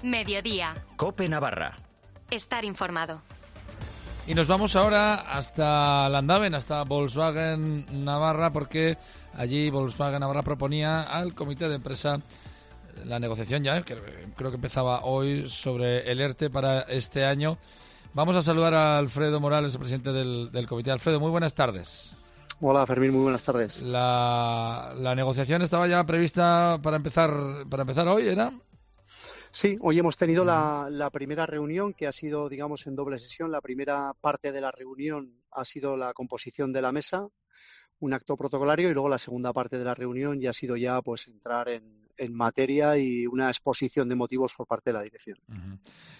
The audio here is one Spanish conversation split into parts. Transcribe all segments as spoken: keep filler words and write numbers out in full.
Mediodía. COPE Navarra. Estar informado. Y nos vamos ahora hasta Landaven, hasta Volkswagen Navarra, porque allí Volkswagen Navarra proponía al comité de empresa la negociación ya, que creo que empezaba hoy, sobre el ERTE para este año. Vamos a saludar a Alfredo Morales, el presidente del, del comité. Alfredo, muy buenas tardes. Hola, Fermín, muy buenas tardes. La, la negociación estaba ya prevista para empezar, para empezar hoy, ¿era? Sí, hoy hemos tenido la, la primera reunión, que ha sido, digamos, en doble sesión. La primera parte de la reunión ha sido la composición de la mesa, un acto protocolario, y luego la segunda parte de la reunión ya ha sido ya pues entrar en, en materia y una exposición de motivos por parte de la dirección. Uh-huh.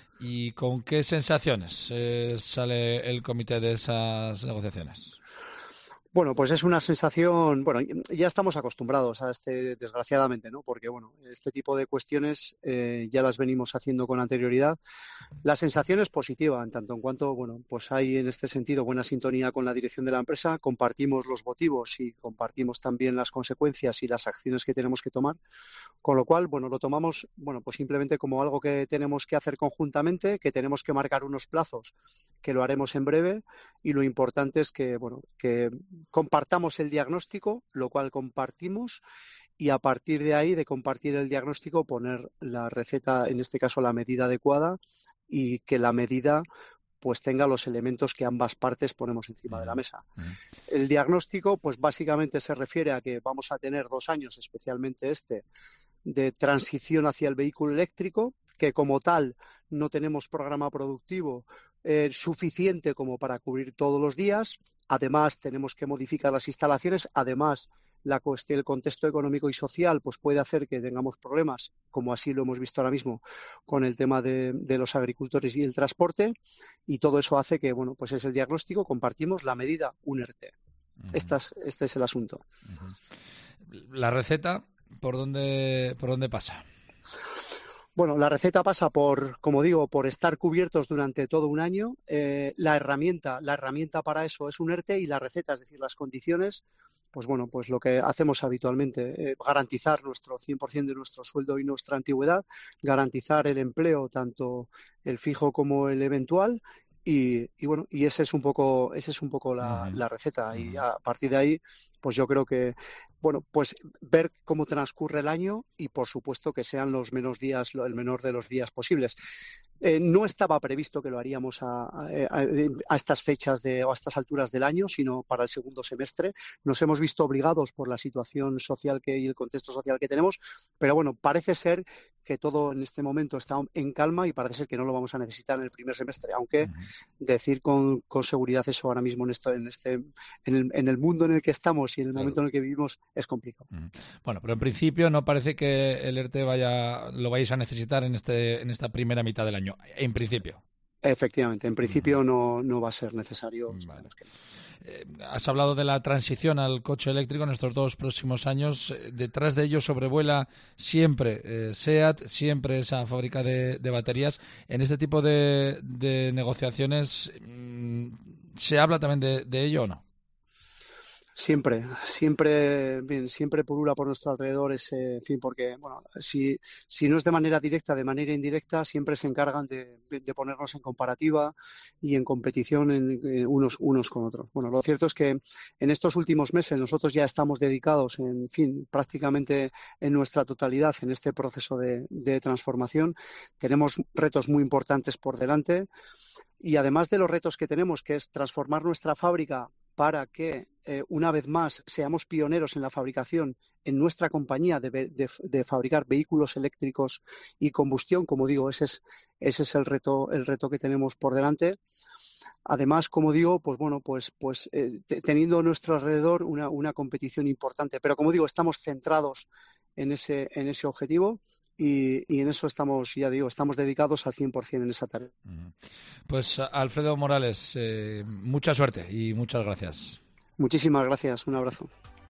¿Y con qué sensaciones eh, sale el comité de esas negociaciones? Bueno, pues es una sensación, bueno, ya estamos acostumbrados a este, desgraciadamente, ¿no? Porque, bueno, este tipo de cuestiones eh, ya las venimos haciendo con anterioridad. La sensación es positiva, en tanto en cuanto, bueno, pues hay en este sentido buena sintonía con la dirección de la empresa, compartimos los motivos y compartimos también las consecuencias y las acciones que tenemos que tomar, con lo cual, bueno, lo tomamos, bueno, pues simplemente como algo que tenemos que hacer conjuntamente, que tenemos que marcar unos plazos, que lo haremos en breve, y lo importante es que, bueno, que compartamos el diagnóstico, lo cual compartimos, y a partir de ahí, de compartir el diagnóstico, poner la receta, en este caso la medida adecuada, y que la medida pues tenga los elementos que ambas partes ponemos encima de la mesa. El diagnóstico, pues básicamente se refiere a que vamos a tener dos años, especialmente este, de transición hacia el vehículo eléctrico, que como tal no tenemos programa productivo eh, suficiente como para cubrir todos los días. Además, tenemos que modificar las instalaciones. Además, la cuestión, el contexto económico y social pues puede hacer que tengamos problemas, como así lo hemos visto ahora mismo, con el tema de, de los agricultores y el transporte. Y todo eso hace que, bueno, pues es el diagnóstico, compartimos la medida, un ERTE. Uh-huh. Esta es, este es el asunto. Uh-huh. La receta, ¿por dónde, por dónde pasa? Bueno, la receta pasa por, como digo, por estar cubiertos durante todo un año. Eh, la herramienta, la herramienta para eso es un ERTE, y la receta, es decir, las condiciones, pues bueno, pues lo que hacemos habitualmente, eh, garantizar nuestro cien por ciento de nuestro sueldo y nuestra antigüedad, garantizar el empleo, tanto el fijo como el eventual. Y, y bueno, y ese es un poco, ese es un poco la, uh-huh. la receta. Uh-huh. Y a partir de ahí, pues yo creo que, bueno, pues ver cómo transcurre el año y, por supuesto, que sean los menos días, el menor de los días posibles. Eh, no estaba previsto que lo haríamos a, a, a estas fechas de, o a estas alturas del año, sino para el segundo semestre. Nos hemos visto obligados por la situación social que, y el contexto social que tenemos, pero bueno, parece ser que todo en este momento está en calma y parece ser que no lo vamos a necesitar en el primer semestre, aunque uh-huh. decir con, con seguridad eso ahora mismo en esto, en este, en el, en el mundo en el que estamos y en el claro. momento en el que vivimos es complicado. Uh-huh. Bueno, pero en principio no parece que el ERTE vaya, lo vayáis a necesitar en este, en esta primera mitad del año, en principio. Efectivamente, en principio uh-huh. no, no va a ser necesario. Vale. Que... Eh, has hablado de la transición al coche eléctrico en estos dos próximos años. Eh, detrás de ello sobrevuela siempre eh, SEAT, siempre esa fábrica de, de baterías. En este tipo de, de negociaciones, mmm, ¿se habla también de, de ello o no? Siempre, siempre, bien, siempre pulula por nuestro alrededor ese, en fin, porque, bueno, si, si no es de manera directa, de manera indirecta, siempre se encargan de, de ponernos en comparativa y en competición en, eh, unos, unos con otros. Bueno, lo cierto es que en estos últimos meses nosotros ya estamos dedicados, en fin, prácticamente en nuestra totalidad en este proceso de, de transformación. Tenemos retos muy importantes por delante. Y además de los retos que tenemos, que es transformar nuestra fábrica para que, eh, una vez más, seamos pioneros en la fabricación en nuestra compañía de, de, de fabricar vehículos eléctricos y combustión, como digo, ese es, ese es el reto, el reto que tenemos por delante. Además, como digo, pues bueno, pues, pues eh, teniendo a nuestro alrededor una, una competición importante. Pero como digo, estamos centrados en ese, en ese objetivo. Y, y en eso estamos, ya digo, estamos dedicados al cien por ciento en esa tarea. Pues Alfredo Morales, eh, mucha suerte y muchas gracias. Muchísimas gracias, un abrazo.